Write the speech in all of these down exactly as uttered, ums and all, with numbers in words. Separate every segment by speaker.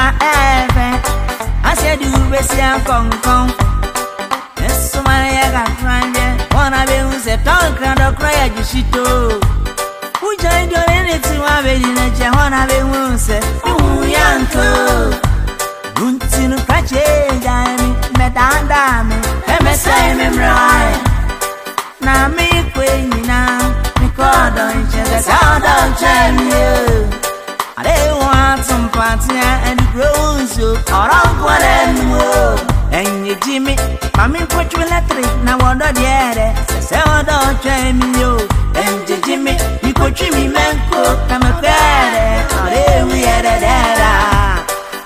Speaker 1: Kra Eve, I said you Bessia Kong Kong. Yes, so many I got friend, one of them was a tongue crowd of cry at Shito. Who joined your anything? I made in a Jahana, they won't say, oh, Yanko. Guntin Prache, Diamond, Madame Dame, M S I Memorial. Now me queen now, me call don't change, I don't change you. I don't want some party and grows you, or Uncle and and you Jimmy, Mammy put you electric, now wonder the other, say, I don't change you. And Jimmy, you put me man cook, I'm a bad, oh, we had a dada.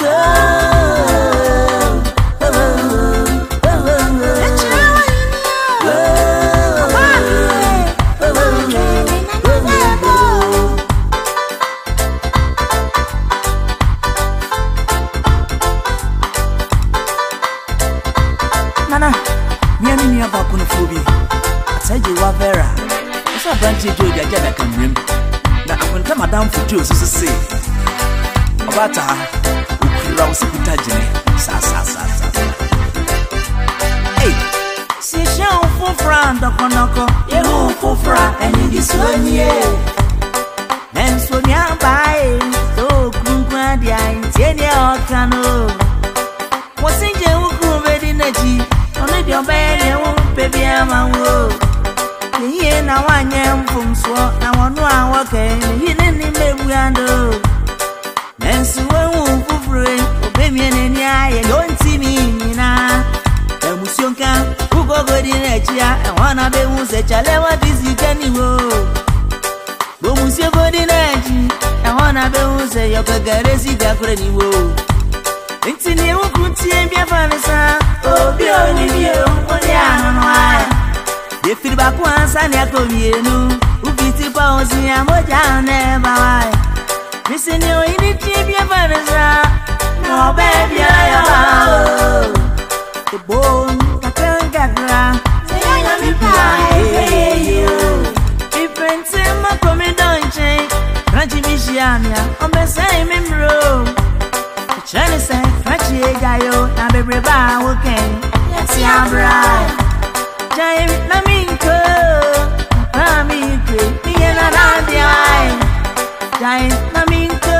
Speaker 1: Nana, me and me about Punophobia. I said you were Vera. It's a branch of Joe, I can rim. Now I'm going to come down for Joe, so say. About her, who could Secretary, sa sa sa sa. Hey, see, show for Fran, Doconoko, you for Fran, and in this one year. And so nearby, so Kunquadia, Tenia Cano. What's in your already, Naji? Only your bed, baby, I'm a woe. Here now I am from Swat, now I know I'm working, you didn't live with and so I won't go free, baby, and I don't see me now. The Musionka, who go good in a chair, and one of them was a chalewa busy anymore. Go Musio good in a chair, and one of them was a yoga garesi gafreni wo. It's in you could see me a fanasa, oh, be only you, only I don't know why. If you back once and I come here, who beat the bones in a moja never. Missing you in the trip, your vanessa. No, baby, I am the bone, I can't get around. Say, I am in pie. If friends say, my coming don't change. Crunchy Michiana, I'm the same in room. Chinese say, Crunchy Gayo, and baby, bow, okay. Let's see how bright. Giant Naminko, Ramiko, me and around the eye. Giant Naminko,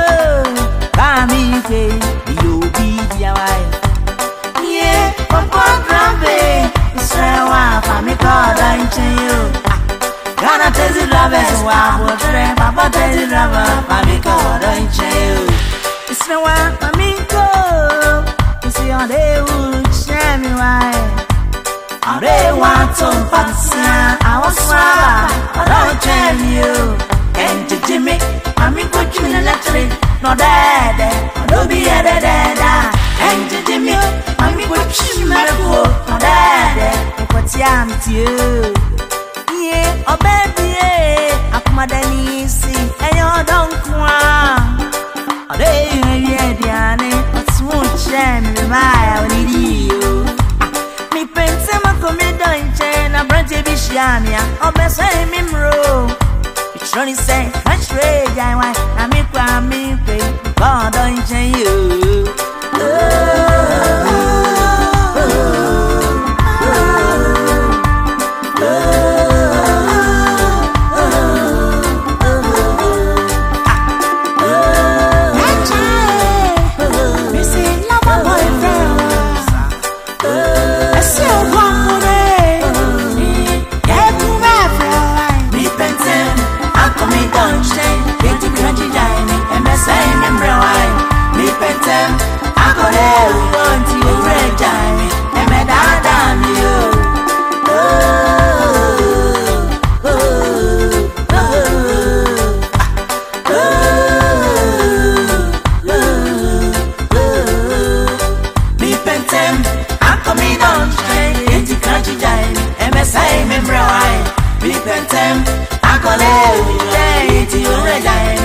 Speaker 1: Ramike, you be the wife. Yeah, Papa Grambe, Israel, Famiko, don't you? Gonna tell the lovers, what friend, Papa tell the lover, Famiko, don't you? Israel, Famiko, you see how they would share me why. How they want to fancy, I was swab, I don't tell you. And to Jimmy, I mean, put you in the electric, no dad, no be a dada. And to Jimmy, I mean, put you in the go, no dad, what's yam to you? Yeah, oh baby, I'm Madanisi, and you don't come. Oh, they are Diane, what's one shame, I need you. Me pens and my comedian, and branch a bishania, oh, best I'm in row. Johnny say, French rage, I want, I make one me pay, God, don't change you. I call it, it's your